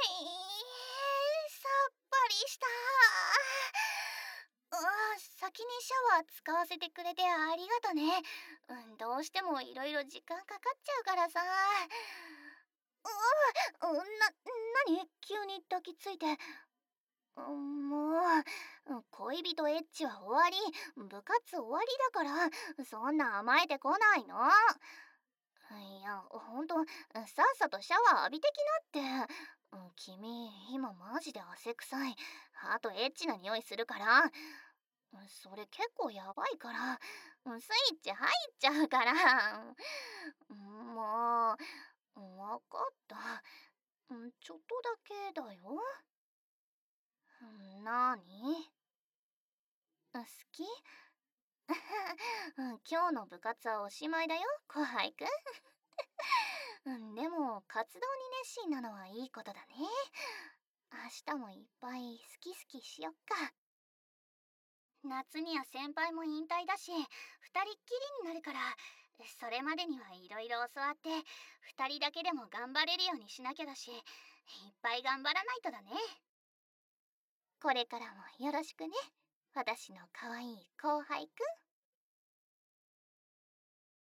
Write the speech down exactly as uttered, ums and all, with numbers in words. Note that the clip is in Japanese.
さっぱりした。あー先にシャワー使わせてくれてありがとね。うん、どうしてもいろいろ時間かかっちゃうからさ。うわ、うんな、なに急に抱きついて。うんもう、うん恋人エッチは終わり、部活終わりだから、そんな甘えてこないの。いや、ほんと、さっさとシャワー浴びてきなって。うん君、今マジで汗臭い。あとエッチな匂いするから。うんそれ結構やばいから、うんスイッチ入っちゃうから。うんもう、うんわかった。うんちょっとだけだよ。うんなに好きうん今日の部活はおしまいだよ、後輩くん。うんでも、活動に熱心なのはいいことだね。明日もいっぱい好き好きしよっか。夏には先輩も引退だし、二人っきりになるから、それまでにはいろいろ教わって、二人だけでも頑張れるようにしなきゃだし、いっぱい頑張らないとだね。これからもよろしくね。私の可愛い後輩くん。